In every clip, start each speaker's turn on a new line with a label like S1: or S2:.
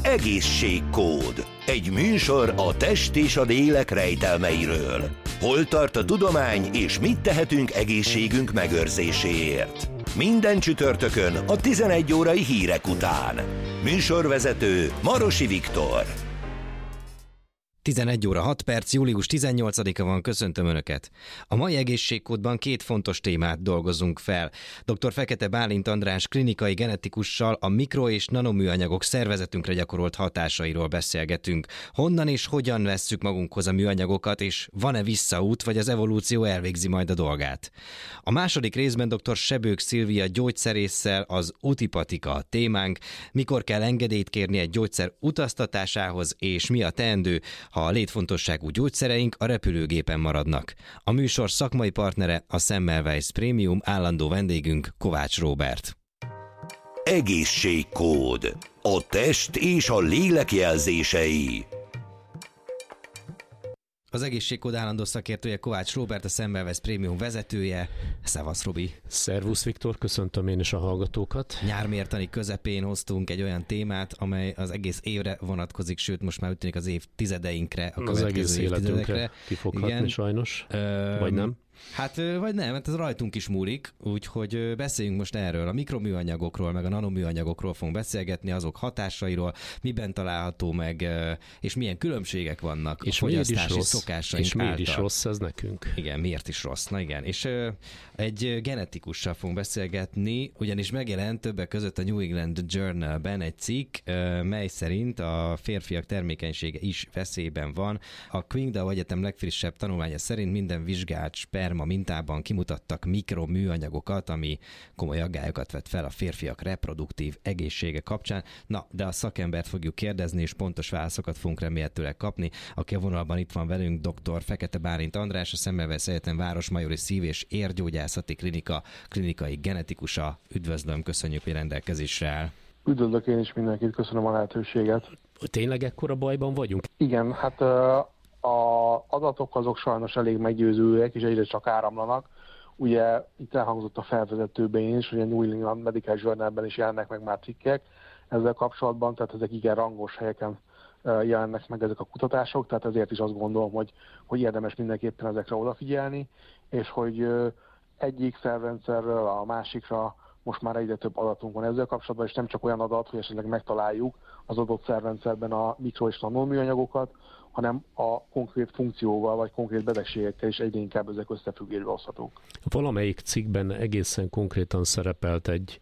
S1: Egészségkód. Egy műsor a test és a lélek rejtelmeiről. Hol tart a tudomány, és mit tehetünk egészségünk megőrzéséért? Minden csütörtökön a 11 órai hírek után. Műsorvezető Marosi Viktor.
S2: 11 óra 6 perc, július 18-a van, köszöntöm Önöket. A mai egészségkódban két fontos témát dolgozunk fel. Dr. Fekete Bálint András klinikai genetikussal a mikro- és nanoműanyagok szervezetünkre gyakorolt hatásairól beszélgetünk. Honnan és hogyan vesszük magunkhoz a műanyagokat, és van-e visszaút, vagy az evolúció elvégzi majd a dolgát. A második részben dr. Sebők Szilvia gyógyszerésszel az utipatika a témánk, mikor kell engedélyt kérni egy gyógyszer utaztatásához, és mi a teendő, ha a létfontosságú gyógyszereink a repülőgépen maradnak. A műsor szakmai partnere a Semmelweis Premium, állandó vendégünk Kovács Róbert.
S1: Egészségkód. A test és a lélek jelzései.
S2: Az egészségkód állandó szakértője Kovács Róbert, a Semmelweis Premium vezetője. Szevasz, Robi!
S3: Szervusz, Viktor, köszöntöm én is a hallgatókat.
S2: Nyármértani közepén hoztunk egy olyan témát, amely az egész évre vonatkozik, sőt most már úgy tűnik az évtizedeinkre, a
S3: az
S2: következő
S3: egész
S2: évtizedekre.
S3: életünkre ki fog hatni sajnos, vagy nem?
S2: Hát, vagy nem, mert ez rajtunk is múlik, úgyhogy beszéljünk most erről. A mikroműanyagokról, meg a nanoműanyagokról fogunk beszélgetni, azok hatásairól, miben található meg, és milyen különbségek vannak és a fogyasztási szokásaink
S3: és miért is rossz ez nekünk?
S2: Igen, miért is rossz? Na igen, és egy genetikussal fogunk beszélgetni, ugyanis megjelent többek között a New England Journal-ben egy cikk, mely szerint a férfiak termékenysége is veszélyben van. A Qingdao Egyetem legfrissebb tanulmánya szerint minden vizsgált sperma mintában kimutattak mikroműanyagokat, ami komoly aggályokat vet fel a férfiak reproduktív egészsége kapcsán. Na, de a szakembert fogjuk kérdezni, és pontos válaszokat fogunk remélhetőleg kapni. Aki a vonalban itt van velünk, dr. Fekete Bálint András, a Semmelweis Egyetem Városmajori Szív- és Érgyógyászati Klinika klinikai genetikusa. Üdvözlöm, köszönjük, hogy rendelkezésre áll.
S4: Üdvözlök én is mindenkit, köszönöm a lehetőséget.
S3: Tényleg ekkora bajban vagyunk?
S4: Igen, hát az adatok azok sajnos elég meggyőzőek, és egyre csak áramlanak. Ugye itt elhangzott a felvezetőben is, hogy a New England Medical Journal-ben is jelennek meg már cikkek ezzel kapcsolatban, tehát ezek igen rangos helyeken jelennek meg ezek a kutatások, tehát ezért is azt gondolom, hogy érdemes mindenképpen ezekre odafigyelni, és hogy egyik szervrendszerről a másikra most már egyre több adatunk van ezzel kapcsolatban, és nem csak olyan adat, hogy esetleg megtaláljuk az adott szervrendszerben a mikro- és nanoműanyagokat, hanem a konkrét funkcióval vagy konkrét betegségekkel is egyre inkább ezek összefüggésbe hozhatók.
S3: Valamelyik cikkben egészen konkrétan szerepelt egy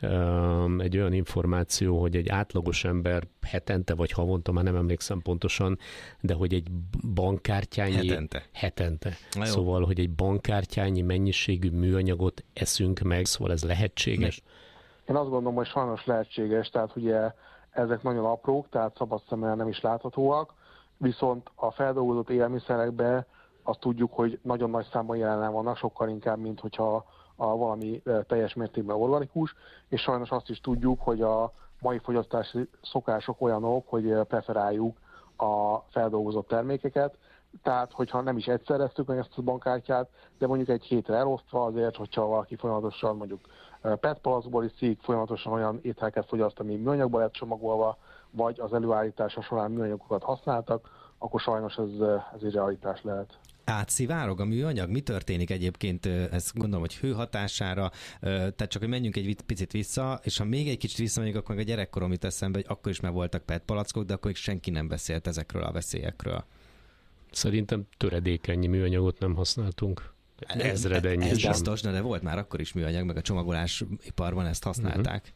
S3: olyan információ, hogy egy átlagos ember hetente vagy havonta, már nem emlékszem pontosan, de hogy egy bankkártyányi... Hetente. Szóval, hogy egy bankkártyányi mennyiségű műanyagot eszünk meg, szóval ez lehetséges?
S4: Én azt gondolom, hogy sajnos lehetséges, tehát ugye ezek nagyon aprók, tehát szabad szemmel nem is láthatóak, viszont a feldolgozott élelmiszerekben azt tudjuk, hogy nagyon nagy számban jelen vannak, sokkal inkább, mint hogyha valami teljes mértékben organikus, és sajnos azt is tudjuk, hogy a mai fogyasztási szokások olyanok, hogy preferáljuk a feldolgozott termékeket, tehát hogyha nem is egyszer esztük meg ezt a bankkártyát, de mondjuk egy hétre elosztva azért, hogyha valaki folyamatosan mondjuk PET palackból iszik, folyamatosan olyan ételeket fogyaszt, ami műanyagba lett csomagolva, vagy az előállítása során műanyagokat használtak, akkor sajnos ez egy realitás lehet.
S2: Átszivárog a műanyag? Mi történik egyébként, ezt gondolom, hogy hő hatására, tehát csak, hogy menjünk egy picit vissza, és ha még egy kicsit visszamegyünk, akkor meg a gyerekkorom jut eszembe, hogy akkor is már voltak PET palackok, de akkor még senki nem beszélt ezekről a veszélyekről.
S3: Szerintem töredékennyi műanyagot nem használtunk. Ezredennyi.
S2: Ez biztos, de volt már akkor is műanyag, meg a csomagolásiparban ezt használták.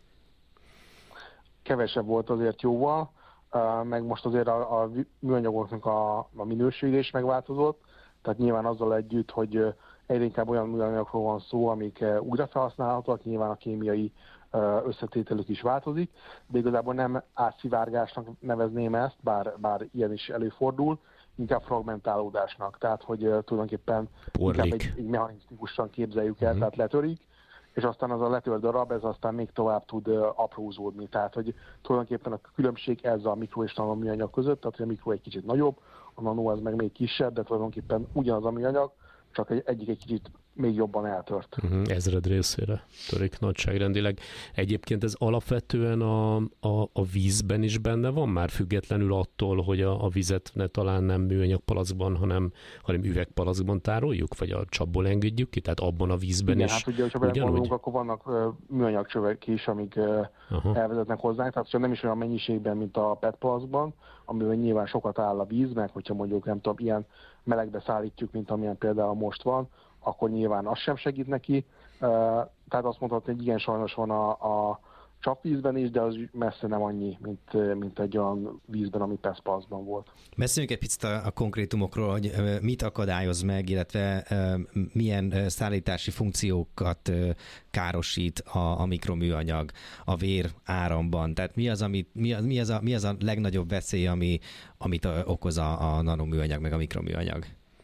S4: Kevesebb volt azért jóval, meg most azért a műanyagoknak a minősége is megváltozott, tehát nyilván azzal együtt, hogy egyre inkább olyan műanyagokról van szó, amik újra felhasználhatóak, nyilván a kémiai összetételük is változik, de igazából nem átszivárgásnak nevezném ezt, bár ilyen is előfordul, inkább fragmentálódásnak, tehát hogy tulajdonképpen inkább egy mechanisztikusan képzeljük el, tehát letörik, és aztán az a letört darab, ez aztán még tovább tud aprózódni. Tehát, hogy tulajdonképpen a különbség ez a mikro és nanoműanyag között, tehát hogy a mikro egy kicsit nagyobb, a nano az meg még kisebb, de tulajdonképpen ugyanaz a műanyag, csak egyik egy kicsit még jobban eltört.
S3: Ezred részére törik nagyságrendileg. Egyébként ez alapvetően a vízben is benne van már, függetlenül attól, hogy a vizet talán nem műanyag palackban, hanem üvegpalackban tároljuk, vagy a csapból engedjük ki, tehát abban a vízben
S4: igen,
S3: is.
S4: Hát ugye, hogyha belegondolunk, akkor vannak műanyag csövek is, amik elvezetnek hozzánk, tehát nem is olyan mennyiségben, mint a PET palackban, amiben nyilván sokat áll a víz, meg hogyha mondjuk nem tudom, ilyen melegbe szállítjuk, mint amilyen például most van, akkor nyilván az sem segít neki. Tehát azt mondhatni, hogy igen, sajnos van a csapvízben is, de az messze nem annyi, mint egy olyan vízben, ami PET-palackban volt.
S2: Beszéljünk egy picit a konkrétumokról, hogy mit akadályoz meg, illetve milyen szállítási funkciókat károsít a mikroműanyag a vér áramban. Tehát mi az a legnagyobb veszély, amit okoz a nanoműanyag meg a mikroműanyag?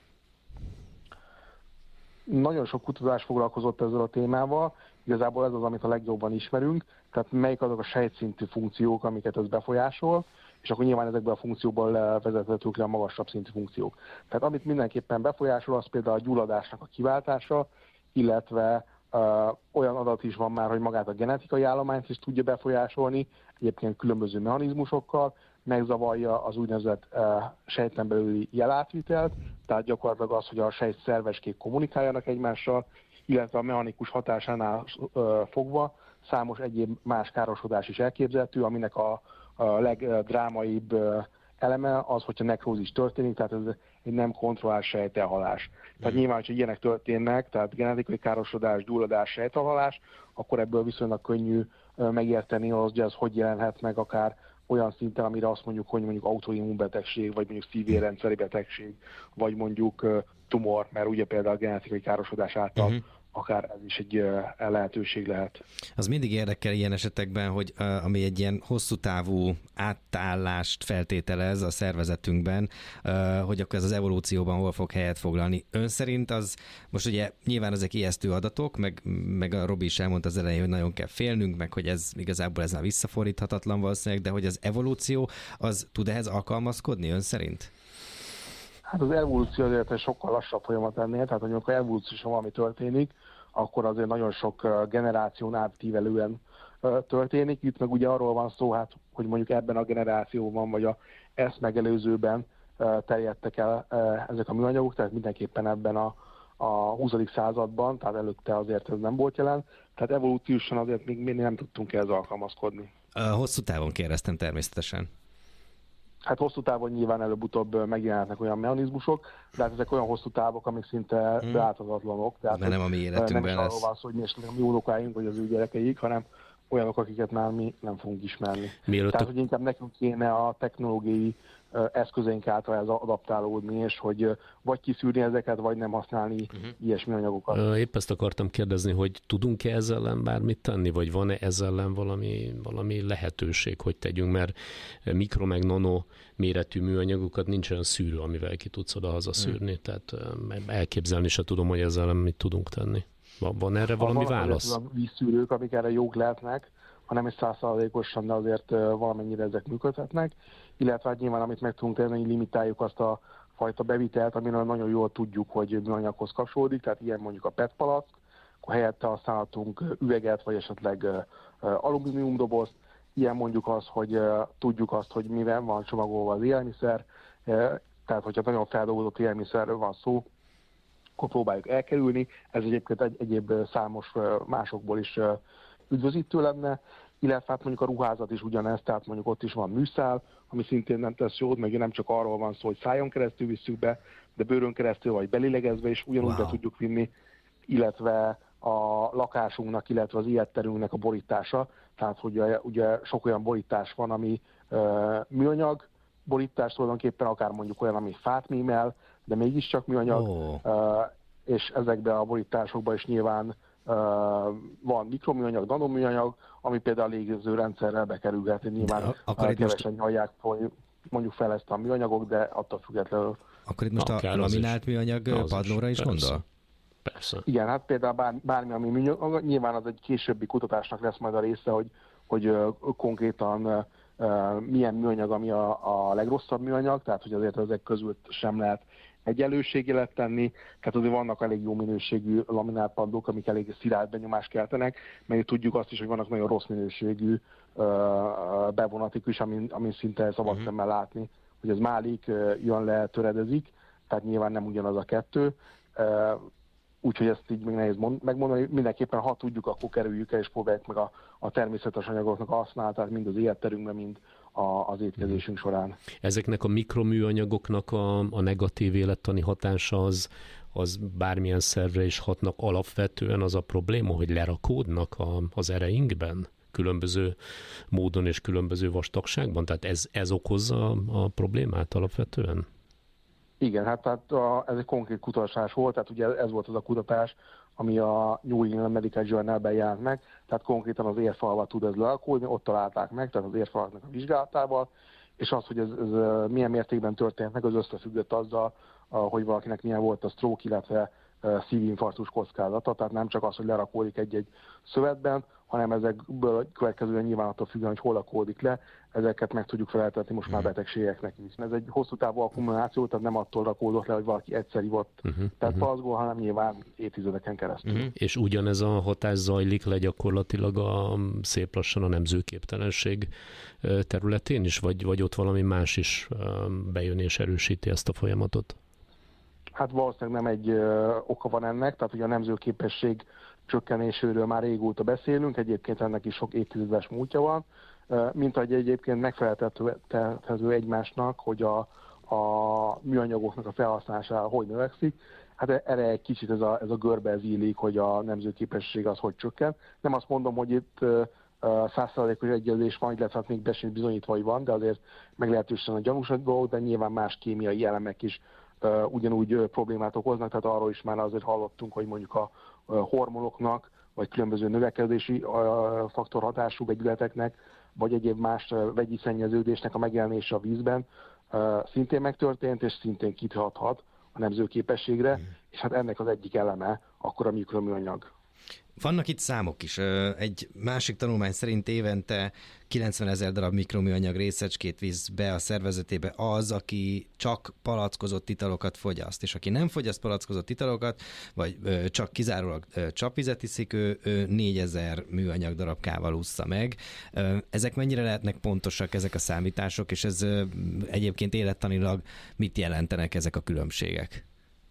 S4: Nagyon sok kutatás foglalkozott ezzel a témával, igazából ez az, amit a legjobban ismerünk, tehát melyik azok a sejtszintű funkciók, amiket ez befolyásol, és akkor nyilván ezekből a funkciókból vezethetők le a magasabb szintű funkciók. Tehát amit mindenképpen befolyásol, az például a gyulladásnak a kiváltása, illetve olyan adat is van már, hogy magát a genetikai állományt is tudja befolyásolni, egyébként különböző mechanizmusokkal, megzavarja az úgynevezett sejten belüli jelátvitelt, tehát gyakorlatilag az, hogy a sejt szerveskék kommunikáljanak egymással, illetve a mechanikus hatásánál fogva számos egyéb más károsodás is elképzelhető, aminek a legdrámaibb eleme az, hogyha nekrózis történik, tehát ez egy nem kontrollált sejtelhalás. Tehát nyilván, hogyha ilyenek történnek, tehát genetikai károsodás, gyulladás, sejtelhalás, akkor ebből viszonylag könnyű megérteni, hogy ez hogy jelenhet meg akár olyan szinten, amire azt mondjuk, hogy mondjuk autoimmunbetegség, vagy mondjuk szívérendszeri betegség, vagy mondjuk tumor, mert ugye például a genetikai károsodás által akár ez is egy lehetőség lehet.
S2: Az mindig érdekel ilyen esetekben, hogy ami egy ilyen hosszú távú átállást feltételez a szervezetünkben, hogy akkor ez az evolúcióban hol fog helyet foglalni. Ön szerint az, most ugye nyilván ezek ijesztő adatok, meg a Robi is elmondta az elején, hogy nagyon kell félnünk, meg hogy ez igazából ez már visszafordíthatatlan valószínűleg, de hogy az evolúció az tud ehhez alkalmazkodni ön szerint?
S4: Hát az evolúció azért egy sokkal lassabb folyamat ennél, tehát amikor evolúciósan valami történik, akkor azért nagyon sok generáción átívelően történik. Itt meg ugye arról van szó, hát, hogy mondjuk ebben a generációban, vagy ezt megelőzőben terjedtek el ezek a műanyagok, tehát mindenképpen ebben a 20. században, tehát előtte azért ez nem volt jelen, tehát evolúciósan azért még nem tudtunk ehhez alkalmazkodni.
S2: Hosszú távon kérdeztem természetesen.
S4: Hát hosszú távon nyilván előbb-utóbb megjelenhetnek olyan mechanizmusok, de hát ezek olyan hosszú távok, amik szinte beáltatlanok. Tehát
S2: nem a mi életünkben
S4: nem is arról van szó, hogy mi esetleg a mi unokáink, vagy az ő gyerekeik, hanem olyanok, akiket már mi nem fogunk ismerni. Tehát, hogy inkább nekünk kéne a technológiai eszközeink által ez adaptálódni, és hogy vagy kiszűrni ezeket, vagy nem használni ilyesmi anyagokat.
S3: Épp ezt akartam kérdezni, hogy tudunk-e ezzel ellen bármit tenni, vagy van-e ezzel ellen valami lehetőség, hogy tegyünk, mert mikro meg nano méretű műanyagokat nincs olyan szűrő, amivel ki tudsz oda-haza szűrni, tehát elképzelni se tudom, hogy ezzel ellen mit tudunk tenni. Van erre valami válasz?
S4: Van vízszűrők, amik erre jók lehetnek, hanem egy 100%-osan, de azért valamennyire ezek működhetnek. Illetve hát nyilván, amit meg tudunk tenni, hogy limitáljuk azt a fajta bevitelt, amiről nagyon jól tudjuk, hogy műanyaghoz kapcsolódik, tehát ilyen mondjuk a PET palack, akkor helyette használhatunk üveget, vagy esetleg alumíniumdobozt. Ilyen mondjuk az, hogy tudjuk azt, hogy mivel van csomagolva az élelmiszer, tehát hogyha nagyon feldolgozott élelmiszerről van szó, akkor próbáljuk elkerülni. Ez egyébként egyéb számos másokból is üdvözítő lenne, illetve hát mondjuk a ruházat is ugyanez, tehát mondjuk ott is van műszál, ami szintén nem tesz jót, meg nem csak arról van szó, hogy szájon keresztül visszük be, de bőrön keresztül vagy belélegezve is ugyanúgy be tudjuk vinni, illetve a lakásunknak, illetve az életterünknek a borítása, tehát hogy ugye sok olyan borítás van, ami műanyag borítás tulajdonképpen, akár mondjuk olyan, ami fát mímel, de mégiscsak műanyag, és ezekben a borításokban is nyilván van mikroműanyag, nanoműanyag, ami például a légzőrendszerrel bekerülhet, nyilván kevesen nyalják mondjuk fel ezt a műanyagok, de attól függetlenül.
S2: Akkor itt most a laminált műanyag padlóra is gondol?
S3: Persze.
S4: Igen, hát például bármi, ami műanyag, nyilván az egy későbbi kutatásnak lesz majd a része, hogy konkrétan milyen műanyag, ami a legrosszabb műanyag, tehát hogy azért ezek közül sem lehet egyenlőségjelet tenni, tehát azért vannak elég jó minőségű laminált padlók, amik elég szilárd benyomást keltenek, mert tudjuk azt is, hogy vannak nagyon rossz minőségű bevonatik is, amin szinte szabad szemmel látni, hogy ez málik, jön le, töredezik, tehát nyilván nem ugyanaz a kettő. Úgyhogy ezt így még nehéz megmondani. Mindenképpen, ha tudjuk, akkor kerüljük el, és próbáljuk meg a természetes anyagoknak a használatát, mind az életterünkben, mind az étkezésünk során.
S3: Ezeknek a mikroműanyagoknak a negatív élettani hatása az bármilyen szervre is hatnak, alapvetően az a probléma, hogy lerakódnak az ereinkben különböző módon és különböző vastagságban? Tehát ez okozza a problémát alapvetően?
S4: Igen, hát tehát ez egy konkrét kutatás volt, tehát ugye ez volt az a kutatás, ami a New England Medical Journal-ben jelent meg, tehát konkrétan az érfalvat tud ez lerakódni, ott találták meg, tehát az érfalaknak a vizsgálatával, és az, hogy ez milyen mértékben történt meg, az összefüggött azzal, hogy valakinek milyen volt a stroke, illetve szívinfarktus kockázata, tehát nem csak az, hogy lerakódik egy-egy szövetben, hanem ezekből következően nyilván attól függően, hogy hol rakódik le, ezeket meg tudjuk feleltetni most már betegségeknek is. Ez egy hosszú távú akkumuláció, tehát nem attól rakódott le, hogy valaki egyszer ivott palacból, hanem nyilván évtizedeken keresztül.
S3: És ugyanez a hatás zajlik le gyakorlatilag szép lassan a nemzőképtelenség területén is, vagy ott valami más is bejön és erősíti ezt a folyamatot?
S4: Hát valószínűleg nem egy oka van ennek, tehát ugye a nemzőképesség csökkenéséről már régóta beszélünk, egyébként ennek is sok évtizedes múltja van, mint ahogy egyébként megfeleltethető egymásnak, hogy a műanyagoknak a felhasználása hogy növekszik. Hát erre egy kicsit ez a görbe zílik, hogy a nemzőképesség az hogy csökken. Nem azt mondom, hogy itt 100%-os egyezés van, illetve hát még bizonyítva, hogy van, de azért meglehetősen a gyanús dolog, de nyilván más kémiai elemek is ugyanúgy problémát okoznak, tehát arról is már azért hallottunk, hogy mondjuk a hormonoknak, vagy különböző növekedési faktorhatású vegyületeknek, vagy egyéb más vegyi szennyeződésnek a megjelenése a vízben szintén megtörtént, és szintén kihathat a nemzőképességre, és hát ennek az egyik eleme akkor a mikroműanyag.
S2: Vannak itt számok is. Egy másik tanulmány szerint évente 90 000 darab mikroműanyag részecskét visz be a szervezetébe az, aki csak palackozott italokat fogyaszt, és aki nem fogyaszt palackozott italokat, vagy csak kizárólag csapvizet iszik, ő 4000 műanyag darabkával ússza meg. Ezek mennyire lehetnek pontosak, ezek a számítások, és ez egyébként élettanilag mit jelentenek ezek a különbségek?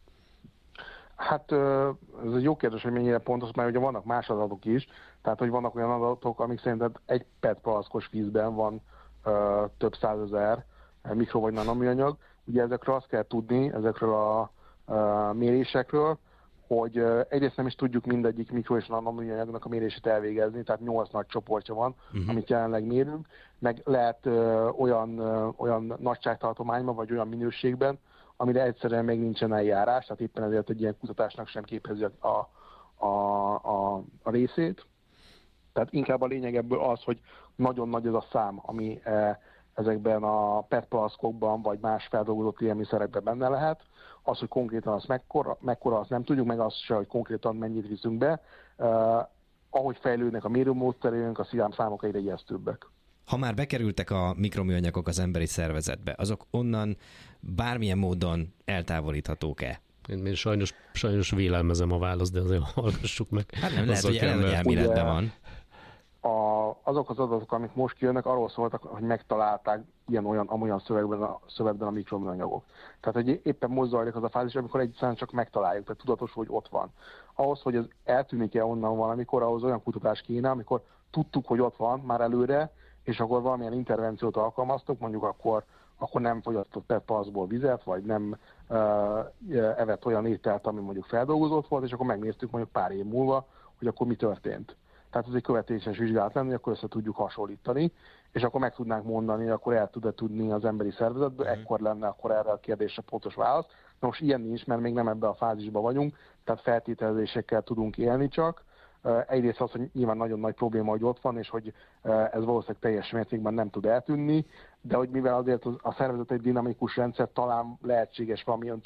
S4: Hát ez egy jó kérdés, hogy mennyire pontos, mert ugye vannak más adatok is, tehát hogy vannak olyan adatok, amik szerint egy PET palackos vízben van több százezer mikro- vagy nanoműanyag. Ugye ezekről azt kell tudni, ezekről a mérésekről, hogy egyrészt nem is tudjuk mindegyik mikro- és nanoműanyagnak a mérését elvégezni, tehát 8 nagy csoportja van, amit jelenleg mérünk, meg lehet olyan nagyságtartományban, vagy olyan minőségben, amire egyszerűen még nincsen eljárás, tehát éppen ezért egy ilyen kutatásnak sem képezi a részét. Tehát inkább a lényeg ebből az, hogy nagyon nagy az a szám, ami ezekben a PET palackokban vagy más feldolgozott élelmiszerekben benne lehet. Az, hogy konkrétan az mekkora, azt nem tudjuk, meg az se, hogy konkrétan mennyit viszünk be. Ahogy fejlődnek a mérőmódszerünk, a számok egyre ijesztőbbek.
S2: Ha már bekerültek a mikroműanyagok az emberi szervezetbe, azok onnan bármilyen módon eltávolíthatók-e?
S3: Én sajnos vélelmezem a választ, de azért hallgassuk meg.
S2: Hát nem lehet, hogy elméletben van.
S4: Azok az adatok, amik most kijönnek, arról szóltak, hogy megtalálták amolyan szövegben a mikroműanyagok. Tehát, hogy éppen most zajlik az a fázis, amikor egyszerűen csak megtaláljuk, tehát tudatos, hogy ott van. Ahhoz, hogy ez eltűnik-e onnan valamikor, ahhoz olyan kutatás kéne, amikor tudtuk, hogy ott van már előre, és akkor valamilyen intervenciót alkalmaztunk, mondjuk akkor nem fogyasztott PET palackból vizet, vagy nem evett olyan ételt, ami mondjuk feldolgozott volt, és akkor megnéztük mondjuk pár év múlva, hogy akkor mi történt. Tehát ez egy követéses vizsgálat lenne, akkor össze tudjuk hasonlítani, és akkor meg tudnánk mondani, akkor el tud-e tudni az emberi szervezetből, ekkor lenne akkor erre a kérdésre pontos válasz. Na most ilyen nincs, mert még nem ebben a fázisban vagyunk, tehát feltételezésekkel tudunk élni csak. Egyrészt az, hogy nyilván nagyon nagy probléma, hogy ott van, és hogy ez valószínűleg teljes mértékben nem tud eltűnni, de hogy mivel azért a szervezet egy dinamikus rendszer, talán lehetséges valamilyen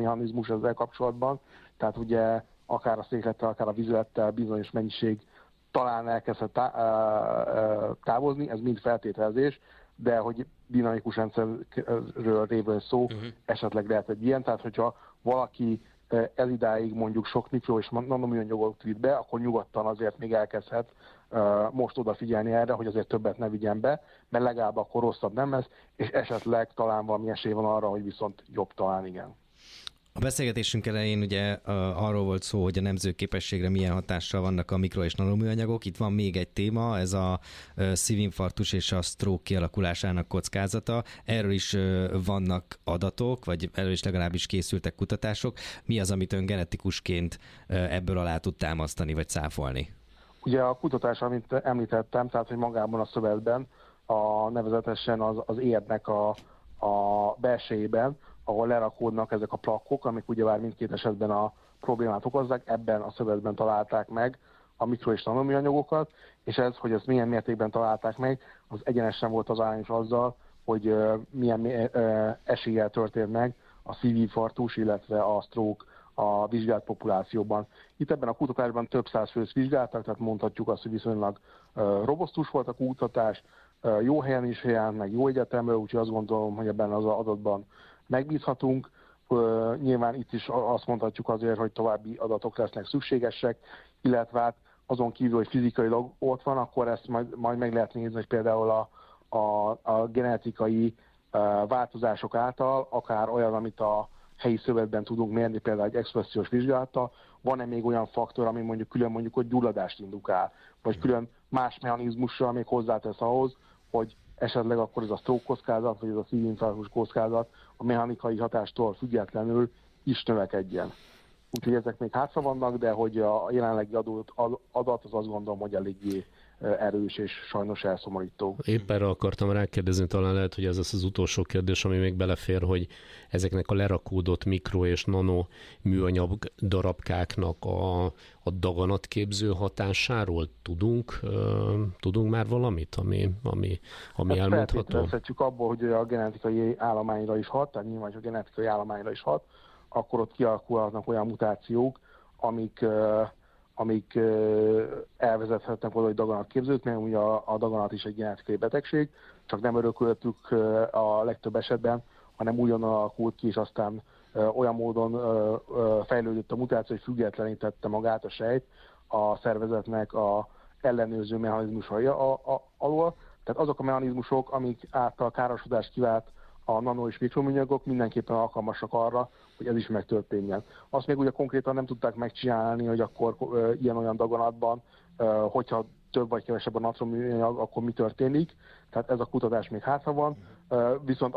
S4: mechanizmus ezzel kapcsolatban, tehát ugye akár a széklettel, akár a vizlettel bizonyos mennyiség talán elkezdhet távozni, ez mind feltételezés, de hogy dinamikus rendszerről révén szó, esetleg lehet egy ilyen, tehát hogyha valaki ez idáig mondjuk sok mikro és nanoműanyagot vitt be, akkor nyugodtan azért még elkezdhet most odafigyelni erre, hogy azért többet ne vigyen be, mert legalább akkor rosszabb nem lesz, és esetleg talán valami esély van arra, hogy viszont jobb talán igen.
S2: A beszélgetésünk elején ugye arról volt szó, hogy a nemzőképességre milyen hatással vannak a mikro- és nanoműanyagok. Itt van még egy téma, ez a szívinfarktus és a stroke kialakulásának kockázata. Erről is vannak adatok, vagy erről is legalábbis készültek kutatások. Mi az, amit ön genetikusként ebből alá tud támasztani, vagy cáfolni?
S4: Ugye a kutatás, amit említettem, tehát hogy magában a szövetben, nevezetesen az érnek a belsejében, ahol lerakódnak ezek a plakkok, amik ugyebár mindkét esetben a problémát okozzák, ebben a szövetben találták meg a mikro- és nanoműanyagokat, és ez, hogy ezt milyen mértékben találták meg, az egyenesen volt az arányos azzal, hogy milyen eséllyel történt meg a szívinfarktus, illetve a stroke a vizsgált populációban. Itt ebben a kutatásban több száz főt vizsgáltak, tehát mondhatjuk azt, hogy viszonylag robosztus volt a kutatás, jó helyen is helyen, meg jó egyetemről, úgyhogy azt gondolom, hogy ebben az adatban megbízhatunk. Nyilván itt is azt mondhatjuk azért, hogy további adatok lesznek szükségesek, illetve hát azon kívül, hogy fizikailag ott van, akkor ezt majd meg lehet nézni, hogy például a genetikai változások által, akár olyan, amit a helyi szövetben tudunk mérni, például egy expressziós vizsgálattal, van-e még olyan faktor, ami mondjuk hogy gyulladást indukál, vagy külön más mechanizmussal még hozzátesz ahhoz, hogy esetleg akkor ez a stroke kockázat, vagy ez a szívinfarktus kockázat a mechanikai hatástól függetlenül is növekedjen. Úgyhogy ezek még hátra vannak, de hogy a jelenlegi adat az azt gondolom, hogy eléggé erős és sajnos elszomorító.
S3: Épp erre akartam rákérdezni, talán lehet, hogy ez az utolsó kérdés, ami még belefér, hogy ezeknek a lerakódott mikro- és nano műanyag darabkáknak a daganatképző hatásáról tudunk már valamit, ami elmondható?
S4: Feltételezhetjük abból, hogy a genetikai állományra is hat, tehát nyilván, hogy a genetikai állományra is hat, akkor ott kialakulhatnak olyan mutációk, amik elvezethetnek oda, hogy daganat képződik, mert ugye a daganat is egy genetikai betegség, csak nem örököltük a legtöbb esetben, hanem ugyan alakult ki, és aztán olyan módon fejlődött a mutáció, hogy függetlenítette magát a sejt a szervezetnek a ellenőrző mechanizmusai alól. Tehát azok a mechanizmusok, amik által károsodást kivált a nano- és mikroműanyagok, mindenképpen alkalmasak arra, hogy ez is megtörténjen. Azt még ugye konkrétan nem tudták megcsinálni, hogy akkor ilyen-olyan daganatban, hogyha több vagy kevesebb a natroműanyag, akkor mi történik. Tehát ez a kutatás még hátra van. Viszont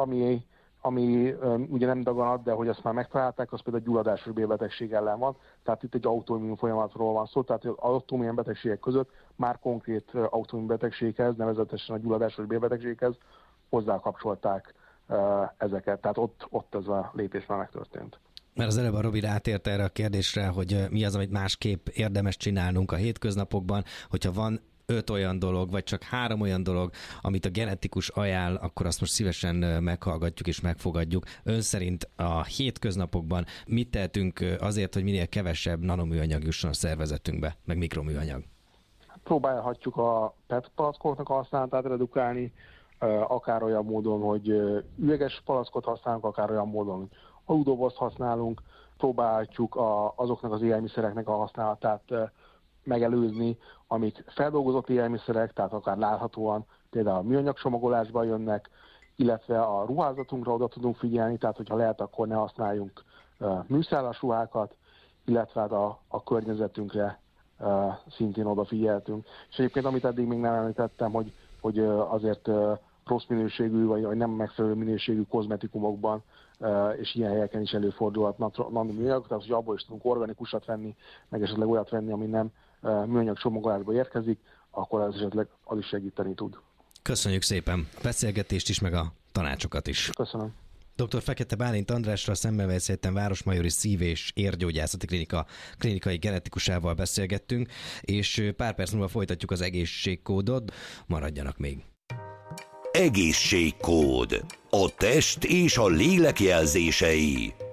S4: ami ugye nem daganat, de hogy ezt már megtalálták, az például a gyulladásos bélbetegség ellen van. Tehát itt egy autoimmun folyamatról van szó, tehát az autoimmun betegségek között már konkrét autoimmun betegséghez, nevezetesen a gyulladásos bélbetegséghez hozzákapcsolták ezeket. Tehát ott ez a lépés már megtörtént.
S2: Mert az előbb a Robi rátért erre a kérdésre, hogy mi az, amit másképp érdemes csinálnunk a hétköznapokban, hogyha van 5 olyan dolog, vagy csak 3 olyan dolog, amit a genetikus ajánl, akkor azt most szívesen meghallgatjuk és megfogadjuk. Ön szerint a hétköznapokban mit tehetünk azért, hogy minél kevesebb nanoműanyag jusson a szervezetünkbe, meg mikroműanyag?
S4: Próbálhatjuk a PET palackoknak a használatát redukálni, akár olyan módon, hogy üveges palackot használunk, akár olyan módon, hogy aludobozt használunk, próbálhatjuk azoknak az élelmiszereknek a használatát megelőzni, amik feldolgozott élelmiszerek, tehát akár láthatóan például a műanyag csomagolásban jönnek, illetve a ruházatunkra oda tudunk figyelni, tehát hogyha lehet, akkor ne használjunk műszálas ruhákat, illetve a környezetünkre szintén odafigyeltünk. És egyébként, amit eddig még nem említettem, hogy azért rossz minőségű, vagy nem megfelelő minőségű kozmetikumokban és ilyen helyeken is előfordulhat nanoműanyag, tehát hogy abból is tudunk organikusat venni, meg esetleg olyat venni, ami nem műanyag csomagolásba érkezik, akkor az esetleg az is segíteni tud.
S2: Köszönjük szépen a beszélgetést is, meg a tanácsokat is.
S4: Köszönöm.
S2: Dr. Fekete Bálint Andrásra, a Szemmelweis Egyetem Városmajori Szív- és Érgyógyászati Klinika klinikai genetikusával beszélgettünk, és pár perc múlva folytatjuk az egészségkódot. Maradjanak még.
S1: Egészségkód. A test és a lélek jelzései.